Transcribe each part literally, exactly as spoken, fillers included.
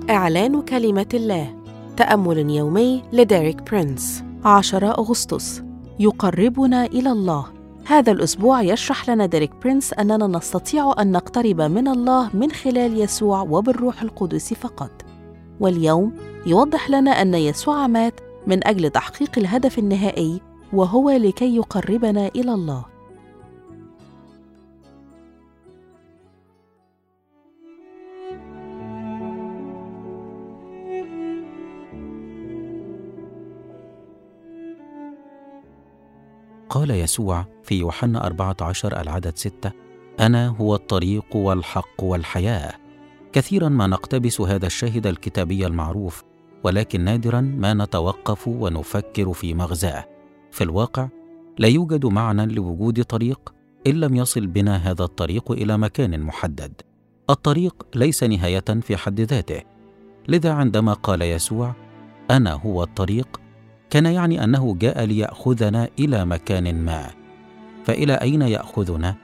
إعلان كلمة الله. تأمل يومي لديريك برينس. عشرة أغسطس. يقربنا إلى الله. هذا الأسبوع يشرح لنا ديريك برينس أننا نستطيع أن نقترب من الله من خلال يسوع وبالروح القدس فقط. واليوم يوضح لنا أن يسوع مات من أجل تحقيق الهدف النهائي، وهو لكي يقربنا إلى الله. قال يسوع في يوحنا أربعة عشر العدد ستة: أنا هو الطريق والحق والحياة. كثيرا ما نقتبس هذا الشاهد الكتابي المعروف، ولكن نادرا ما نتوقف ونفكر في مغزاه. في الواقع لا يوجد معنى لوجود طريق إن لم يصل بنا هذا الطريق إلى مكان محدد. الطريق ليس نهاية في حد ذاته، لذا عندما قال يسوع أنا هو الطريق كان يعني أنه جاء ليأخذنا إلى مكان ما. فإلى أين يأخذنا؟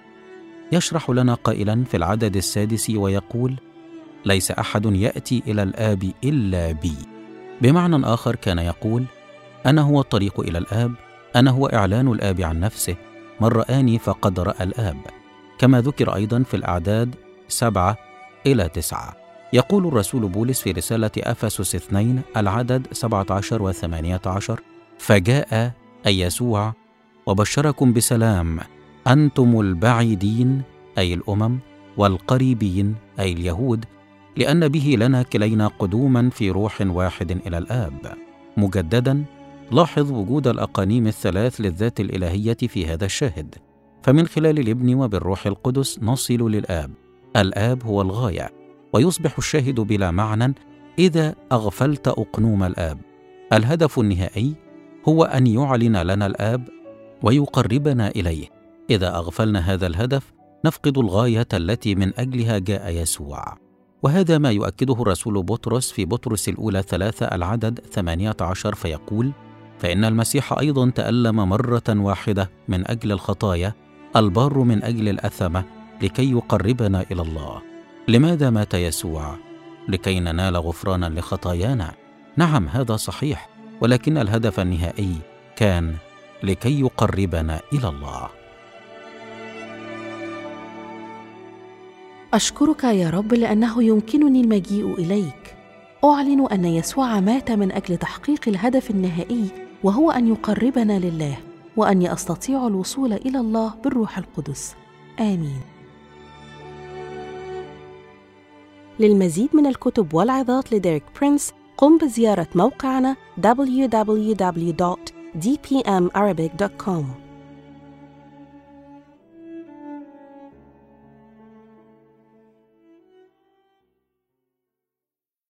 يشرح لنا قائلا في العدد السادس ويقول: ليس أحد يأتي إلى الآب إلا بي. بمعنى آخر كان يقول: أنا هو الطريق إلى الآب، أنا هو إعلان الآب عن نفسه، من رآني فقد رأى الآب، كما ذكر أيضا في الأعداد سبعة إلى تسعة. يقول الرسول بولس في رسالة أفسس اثنين العدد سبعة عشر وثمانية عشر: فجاء أي يسوع وبشركم بسلام أنتم البعيدين أي الأمم والقريبين أي اليهود، لأن به لنا كلينا قدوما في روح واحد إلى الآب. مجددا لاحظ وجود الأقانيم الثلاث للذات الإلهية في هذا الشاهد، فمن خلال الابن وبالروح القدس نصل للآب. الآب هو الغاية، ويصبح الشاهد بلا معنى إذا أغفلت أقنوم الآب. الهدف النهائي هو أن يعلن لنا الآب ويقربنا إليه. إذا أغفلنا هذا الهدف نفقد الغاية التي من أجلها جاء يسوع. وهذا ما يؤكده الرسول بطرس في بطرس الأولى ثلاثة العدد ثمانية عشر، فيقول: فإن المسيح أيضا تألم مرة واحدة من أجل الخطايا، البار من أجل الأثمة، لكي يقربنا إلى الله. لماذا مات يسوع؟ لكي ننال غفرانا لخطايانا. نعم، هذا صحيح، ولكن الهدف النهائي كان لكي يقربنا إلى الله. أشكرك يا رب لأنه يمكنني المجيء إليك. أعلن أن يسوع مات من أجل تحقيق الهدف النهائي، وهو أن يقربنا لله، وأني أستطيع الوصول إلى الله بالروح القدس. آمين. للمزيد من الكتب والعظات لديريك برينس قم بزيارة موقعنا دبليو دبليو دبليو دوت دي بي إم أرابيك دوت كوم.